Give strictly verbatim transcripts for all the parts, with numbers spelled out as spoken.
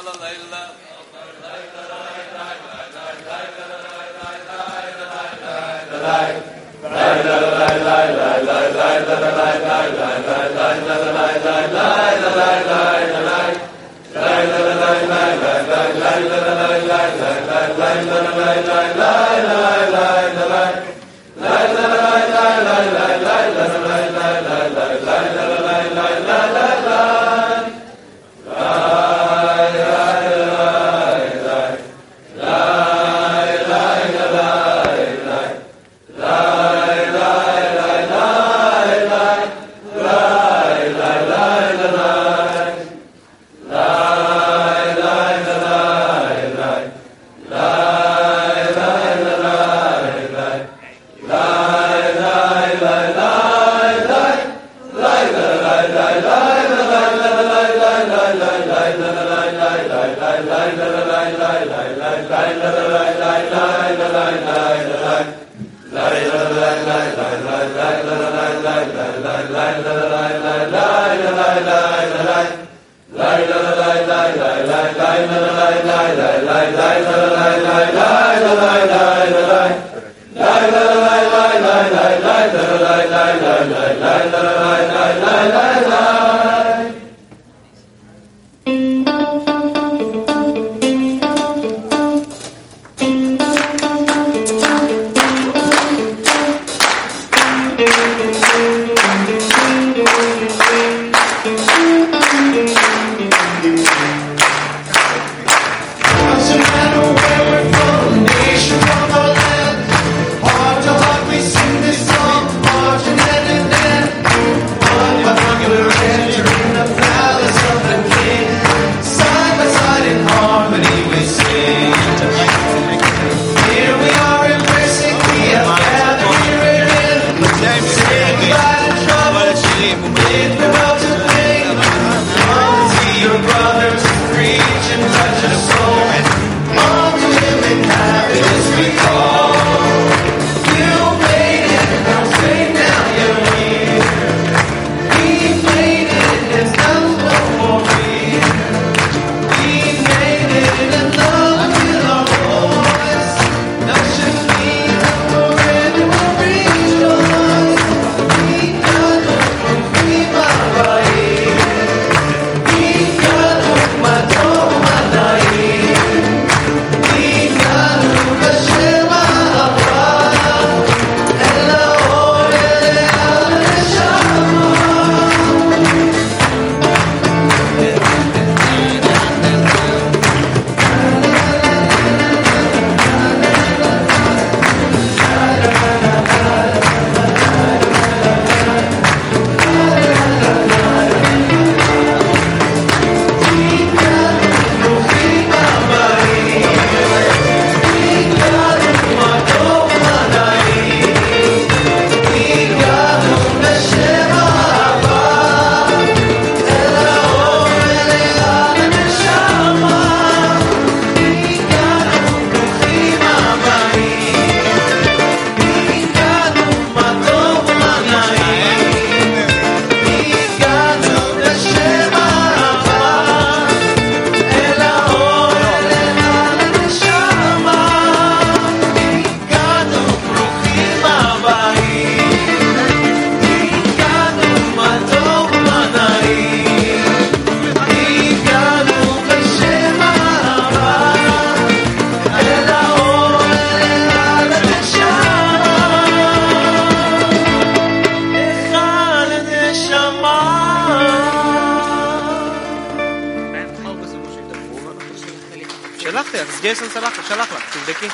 ג'ייסון שלח, שלח לך, תבדקי.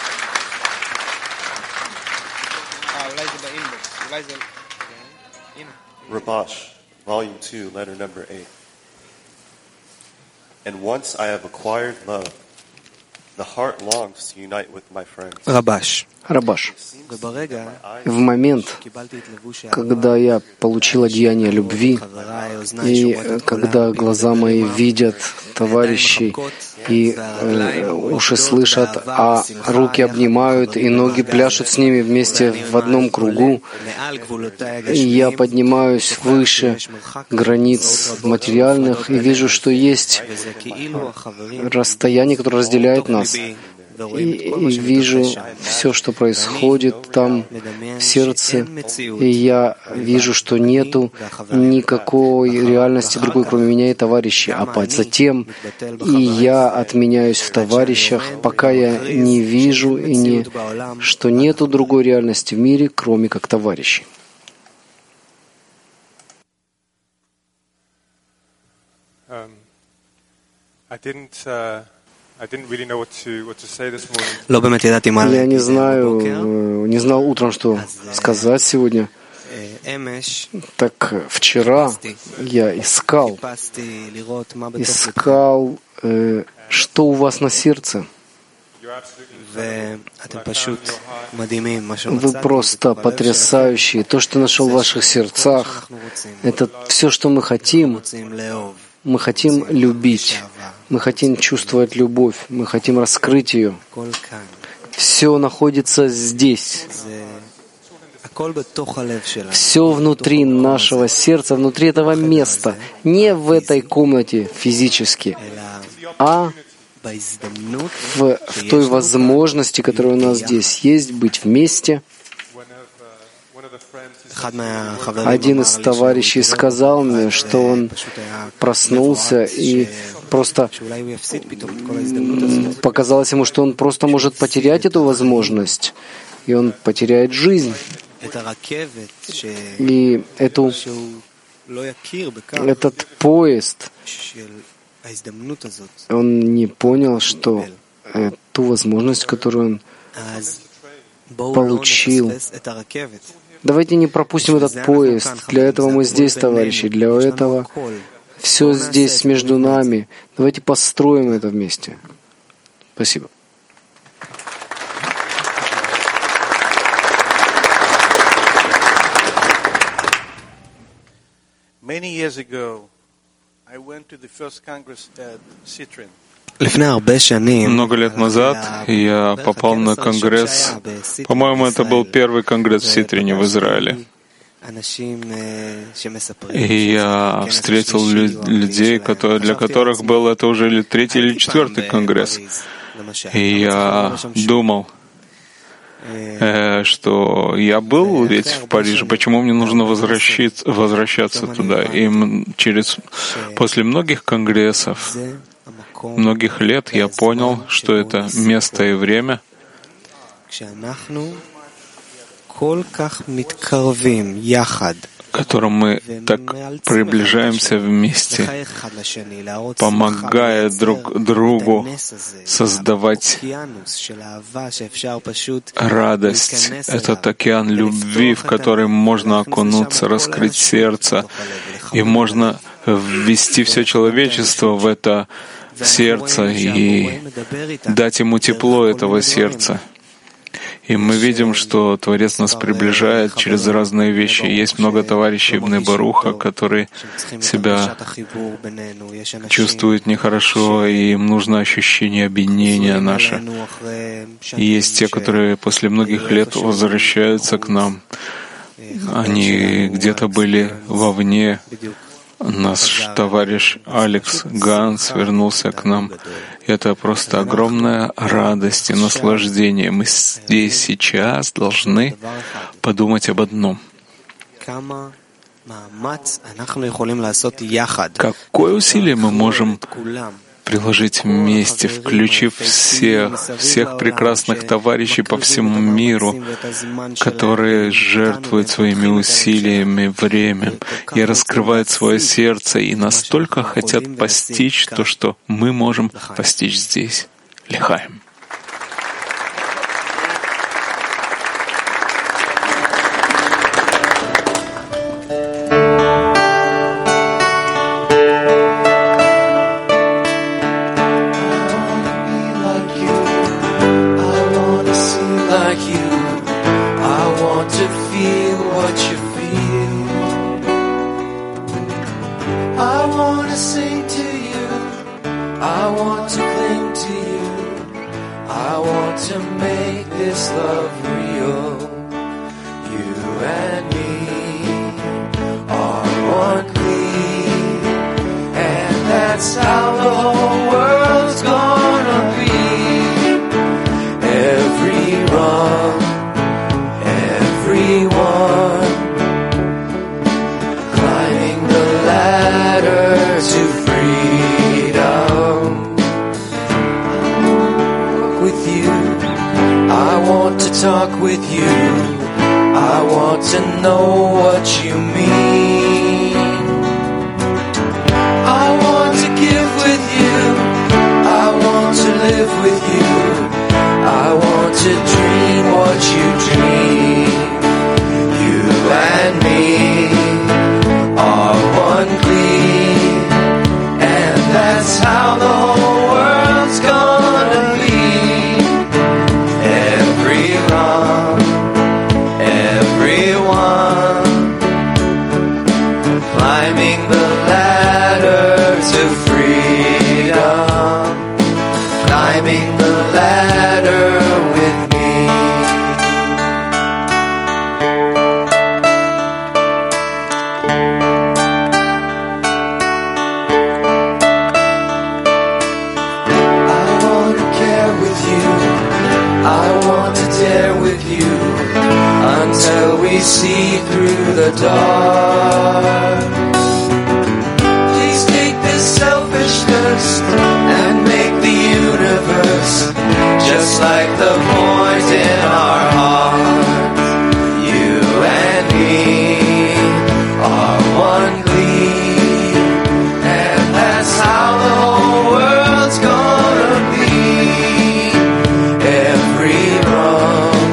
אה, אולי זה באינבוקס, אולי זה... הנה. Rabash, Volume two, letter number eight. And once I have acquired love, the heart longs to unite with my friends. Рабаш. Рабаш. В момент, когда я получил одеяние любви, и когда глаза мои видят товарищей, и э, уши слышат, а руки обнимают, и ноги пляшут с ними вместе в одном кругу. И я поднимаюсь выше границ материальных и вижу, что есть расстояние, которое разделяет нас. И, и вижу все, что происходит там в сердце, и я вижу, что нету никакой реальности другой, кроме меня и товарищей. А затем и я отменяюсь в товарищах, пока я не вижу, и не, что нету другой реальности в мире, кроме как товарищей. Um, I didn't, uh... Я не знаю, не знал утром, что сказать сегодня. Так вчера я искал, искал, э, что у вас на сердце. Вы просто потрясающие. То, что нашел в ваших сердцах, это все, что мы хотим. Мы хотим любить, мы хотим чувствовать любовь, мы хотим раскрыть ее. Все находится здесь. Все внутри нашего сердца, внутри этого места. Не в этой комнате физически, а в, в той возможности, которая у нас здесь есть, быть вместе. Один из товарищей сказал мне, что он проснулся и просто показалось ему, что он просто может потерять эту возможность, и он потеряет жизнь. И эту, этот поезд, он не понял, что ту возможность, которую он получил. Давайте не пропустим этот поезд. Для этого мы здесь, товарищи. Для этого все здесь между нами. Давайте построим это вместе. Спасибо. Many years ago, I went to the first Congress at Citrin. Много лет назад я попал на конгресс. По-моему, это был первый конгресс в Ситрине в Израиле. И я встретил людей, которые, для которых был это уже третий или четвертый конгресс. И я думал, что я был ведь в Париже, почему мне нужно возвращаться, возвращаться туда? И через, после многих конгрессов, многих лет я понял, что это место и время, к которым мы так приближаемся вместе, помогая друг другу создавать радость. Этот океан любви, в который можно окунуться, раскрыть сердце, и можно ввести все человечество в это сердце и дать ему тепло этого сердца. И мы видим, что Творец нас приближает через разные вещи. Есть много товарищей Бней Баруха, которые себя чувствуют нехорошо, и им нужно ощущение объединения наше. И есть те, которые после многих лет возвращаются к нам. Они где-то были вовне. Наш товарищ Алекс Ганс вернулся к нам. Это просто огромная радость и наслаждение. Мы здесь сейчас должны подумать об одном. Какое усилие мы можем приложить вместе, включив всех, всех прекрасных товарищей по всему миру, которые жертвуют своими усилиями, время и раскрывают свое сердце и настолько хотят постичь то, что мы можем постичь здесь. Лихаим. I want to cling to make this love real. You and me are one clean, and that's how the whole world's gonna be. Every wrong, everyone, climbing the ladder to freedom. With you, I want to talk with you. I want to know what you mean. I want to give with you. I want to live with you. I want to dream what you dream. You and me are one clean, and that's how the whole world's gonna be. Every wrong, everyone, climbing the ladder to freedom, climbing the ladder with me. I want to care with you, I want to dare with you, until we see through the dark. Please take this selfishness and make the universe just like the point in our heart. You and me are one gleam, and that's how the whole world's gonna be. Every wrong,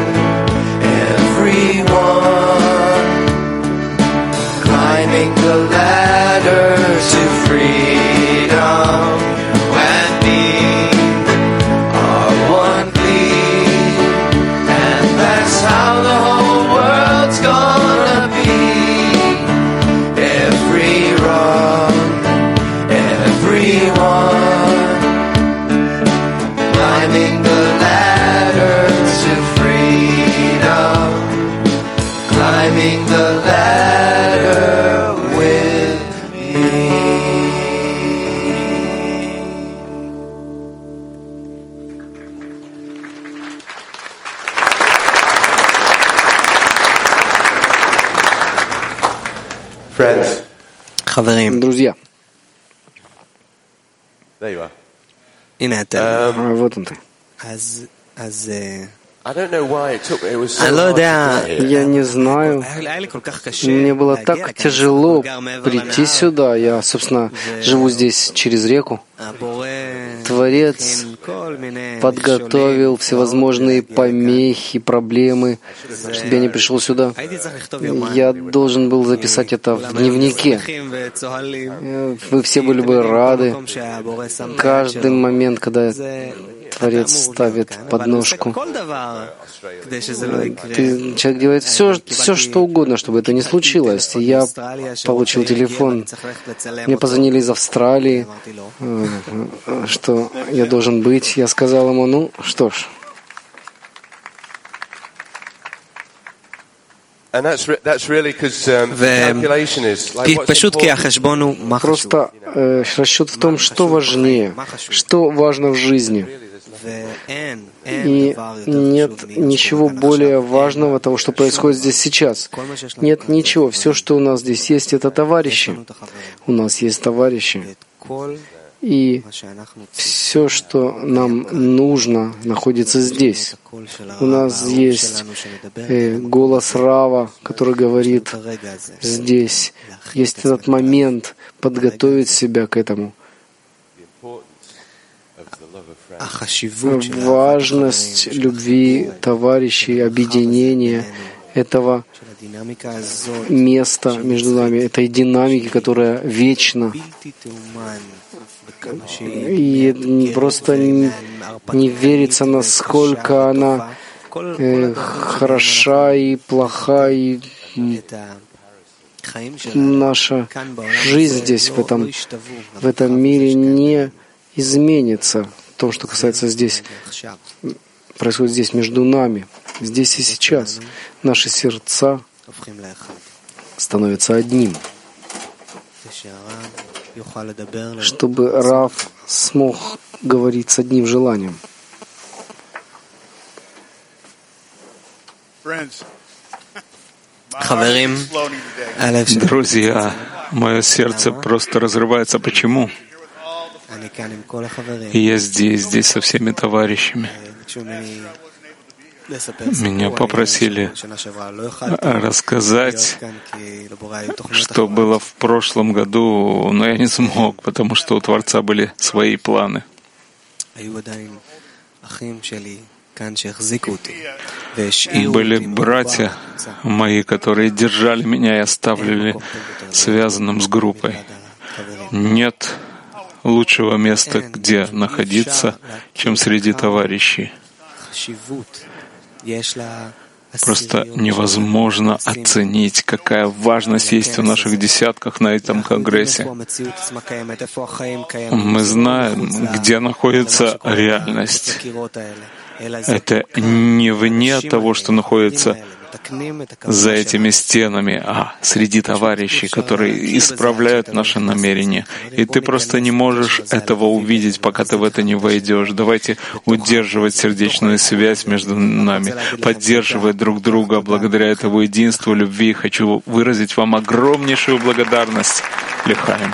everyone, climbing the ladder to freedom. You and me are one clean, and that's how the whole world's gonna be. Every wrong, everyone, climbing the ladder to freedom, climbing the ladder with me. Friends, חברים, Друзья, there you are. הנה אתם. а вот он ты. אז, אז, אה, I don't know why it took me. It was so אני לא hard to יודע, get here. Я не знаю. היה היה לי כל כך קשה Мне было להגיע так לכאן. тяжело אני גר מעבר прийти לנהר. сюда. Я, собственно, живу здесь через реку. הבורא Творец הכין כל מיני подготовил מכשולים, всевозможные להגיע לכאן. помехи, проблемы, чтобы я не пришел сюда. הייתי צריך לכתוב יומן. Я должен был записать это в כולם היו дневнике. שמחים וצוהלים. Э, Вы все были бы рады. במקום שהבורא שם את היד Каждый שלו. момент, когда זה- Творец אתה אמור להיות ставит כאן, אבל הוא עושה подножку. כל דבר כדי שזה לא יקרה. Ты, человек делает все, все, что угодно, чтобы это не случилось. И я получил телефон. Мне позвонили из Австралии, אמרתי לו, э, что я должен быть. Я сказал ему, ну что ж, And that's re- that's really because um, the ו- calculation is like כי- what's פשוט כי important. החשבון הוא מה חשוב. просто э, расчет в том, что важнее, что важно в жизни. ואין, אין И דבר יותר нет חשוב ממה ничего שקורה כאן более עכשיו. важного того, что происходит здесь сейчас. כל מה שיש לנו Нет כאן זה ничего. Все, חברים. что у нас здесь есть, это יש товарищи. לנו את החברים. У нас есть товарищи. ואת כל И מה שאנחנו צריכים. все, что нам нужно, находится здесь. את הקול של У нас הרב есть שלנו שמדבר э, голос Рава, который говорит את הרגע הזה. здесь. Есть этот момент подготовить себя к этому. החשיבות של Важность החברים, של любви החיבור, товарищей, של объединения, המרחב הזה этого של הדינמיקה הזאת, места между нами, этой динамики, которая вечна. בלתי תאומן, וכמה שהיא И מאתגרת просто не, не верится, насколько она כל- כל э, הדרכים хороша и плоха, и м, את החיים שלנו наша כאן בעולם жизнь הזה здесь, לא- в этом, לא ישתוו в этом למרחב мире, הזה שקיים не изменится. В том, что касается здесь. עכשיו. происходит здесь, между нами, здесь и сейчас. Наши сердца становятся одним. Чтобы Рав смог говорить с одним желанием. Друзья, мое сердце просто разрывается. Почему? И я здесь, здесь со всеми товарищами. Меня попросили рассказать, что было в прошлом году, но я не смог, потому что у Творца были свои планы. Были братья мои, которые держали меня и оставили связанным с группой. Нет лучшего места, где находиться, чем среди товарищей. Просто невозможно оценить, какая важность есть в наших десятках на этом конгрессе. Мы знаем, где находится реальность. Это не вне того, что находится за этими стенами, а среди товарищей, которые исправляют наши намерения. И ты просто не можешь этого увидеть, пока ты в это не войдешь. Давайте удерживать сердечную связь между нами, поддерживать друг друга. Благодаря этому единству, любви хочу выразить вам огромнейшую благодарность. Лехаим.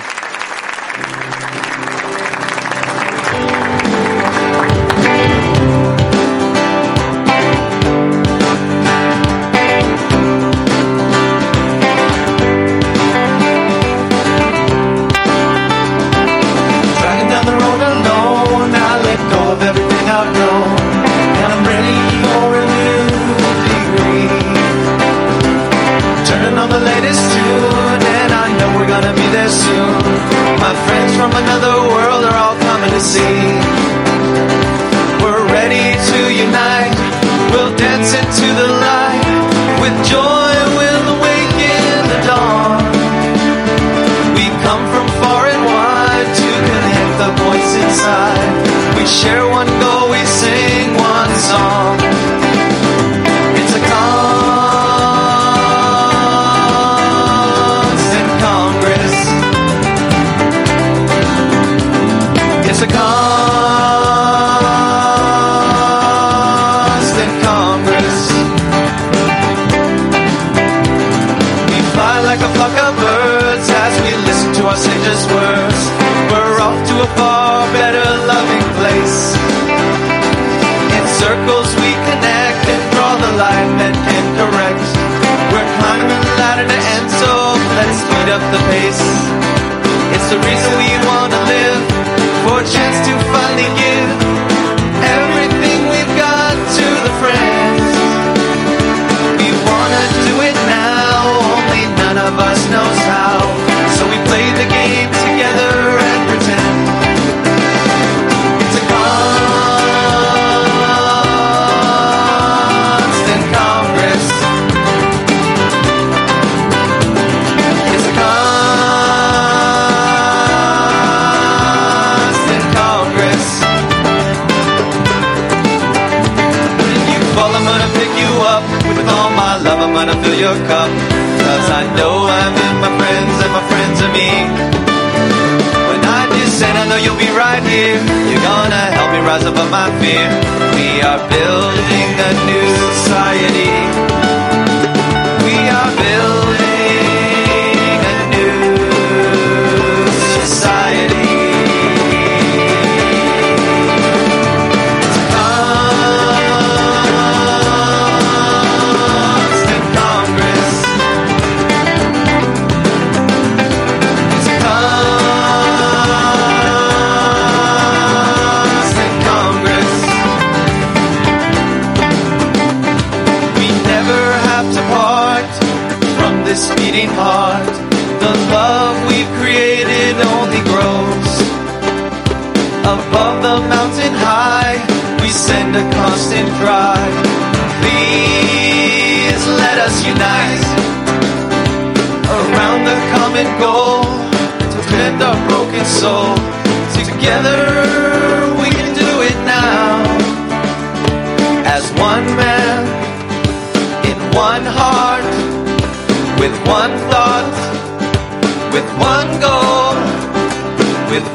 one heart, with one thought, with one goal, with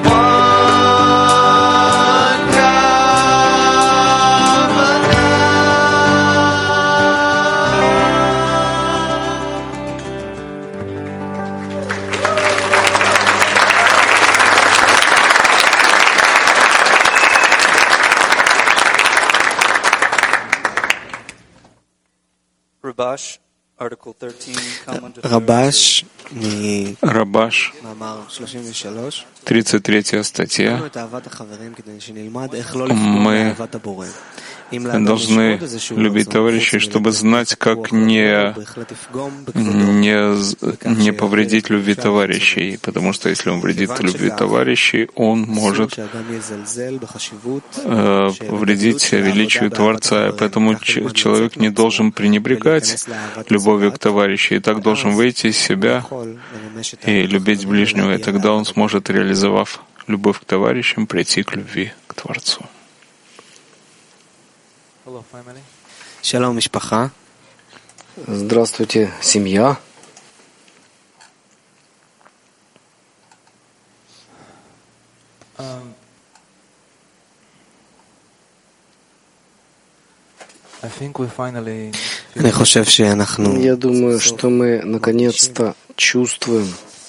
one Rabash, Article thirteen, Rabash, Рабаш, тридцать третья статья. Мы должны любить товарищей, чтобы знать, как не, не, не повредить любви товарищей, потому что если он вредит любви товарищей, он может э, повредить величию Творца, и поэтому человек не должен пренебрегать любовью к товарищу, и так должен выйти из себя и любить ближнего, и тогда он сможет, реализовав любовь к товарищам, прийти к любви к Творцу. Здравствуйте, семья. Я думаю, что мы наконец-то чувствуем,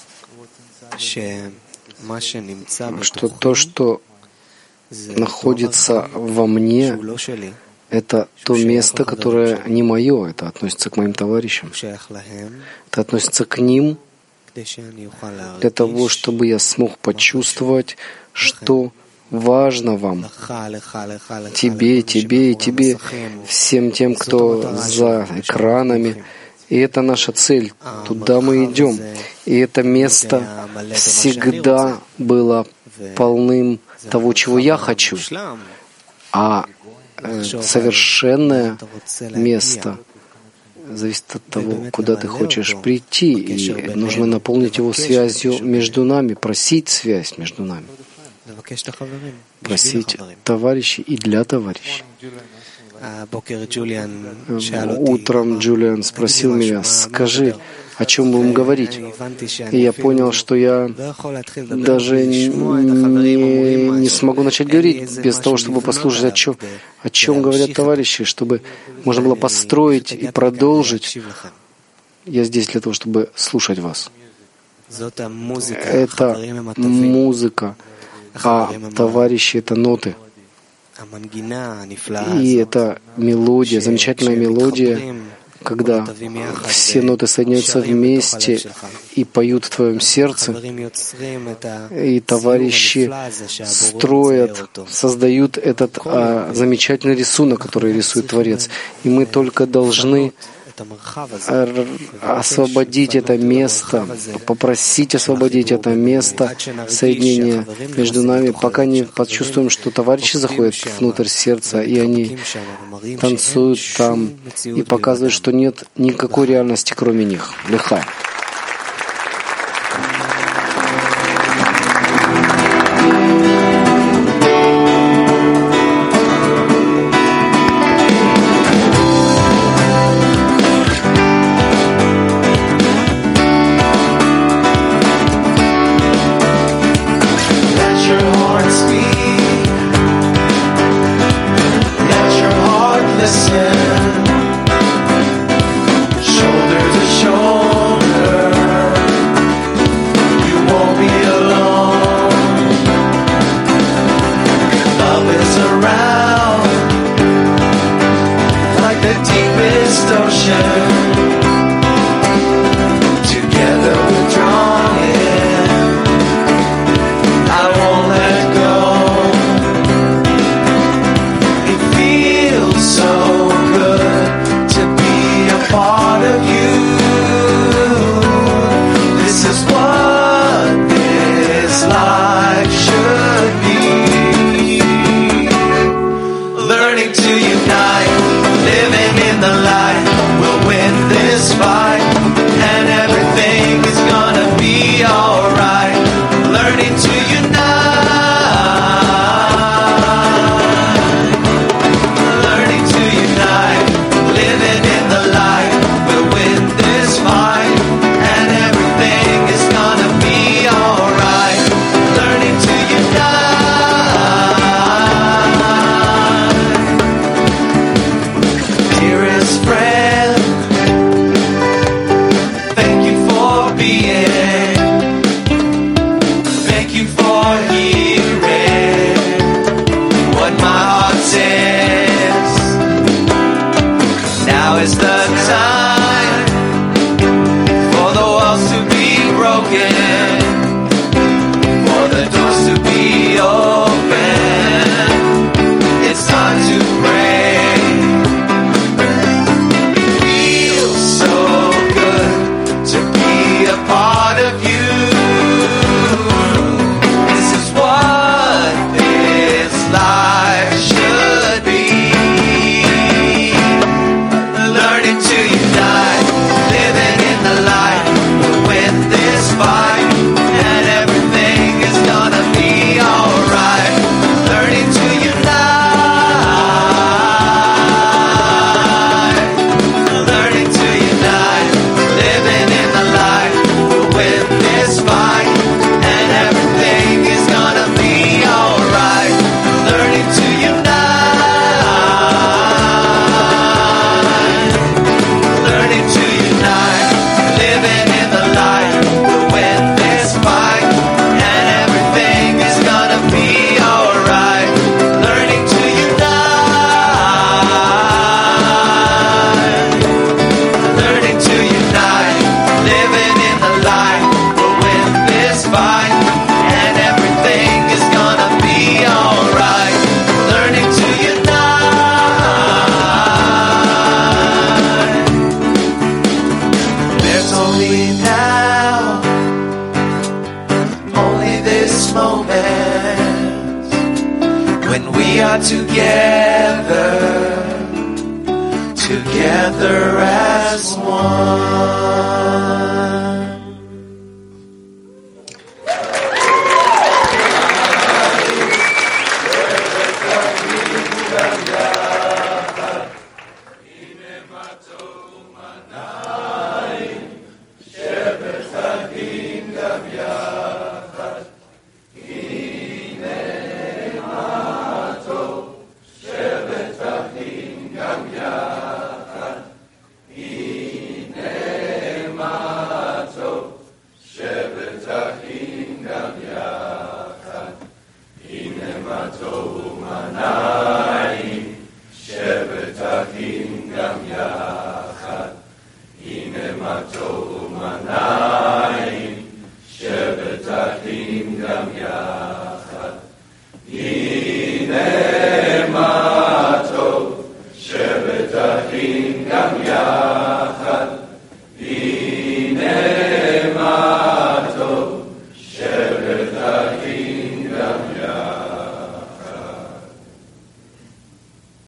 что то, что находится во мне, это то место, которое не мое, это относится к моим товарищам. Это относится к ним для того, чтобы я смог почувствовать, что важно вам, тебе, тебе и тебе, всем тем, кто за экранами. И это наша цель. Туда мы идем. И это место всегда было полным того, чего я хочу. А совершенное место зависит от того, куда ты хочешь прийти. И нужно наполнить его связью между нами, просить связь между нами. Просить товарищей и для товарищей. Утром Джулиан спросил меня, скажи, о чем будем говорить. И я понял, что я даже не, не смогу начать говорить без того, чтобы послушать, о чем, о чем говорят товарищи, чтобы можно было построить и продолжить. Я здесь для того, чтобы слушать вас. Это музыка, а товарищи — это ноты. И это мелодия, замечательная мелодия, когда все ноты соединяются вместе и поют в твоем сердце, и товарищи строят, создают этот а, замечательный рисунок, который рисует Творец. И мы только должны освободить это место, попросить освободить это место соединения между нами, пока не почувствуем, что товарищи заходят внутрь сердца, и они танцуют там и показывают, что нет никакой реальности, кроме них. Лехай. Learning to unite, living in the light, we'll win when we are together, together as one. Hine mato, שבט אחים גם יחד.